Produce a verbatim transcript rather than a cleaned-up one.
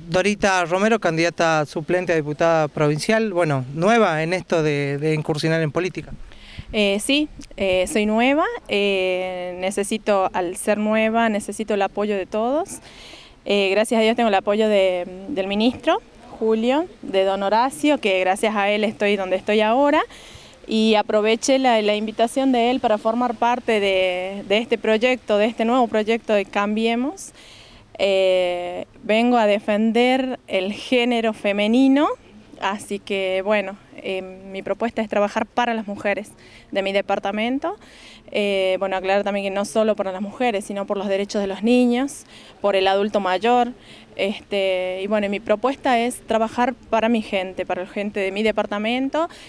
Dorita Romero, candidata suplente a diputada provincial, bueno, nueva en esto de, de incursionar en política. Eh, sí, eh, soy nueva, eh, necesito, al ser nueva, necesito el apoyo de todos. Eh, gracias a Dios tengo el apoyo de, del ministro, Julio, de don Horacio, que gracias a él estoy donde estoy ahora. Y aproveché la, la invitación de él para formar parte de, de este proyecto, de este nuevo proyecto de Cambiemos. Eh, vengo a defender el género femenino, así que bueno, eh, mi propuesta es trabajar para las mujeres de mi departamento. Eh, bueno, aclarar también que no solo para las mujeres, sino por los derechos de los niños, por el adulto mayor. Este, y bueno, mi propuesta es trabajar para mi gente, para la gente de mi departamento.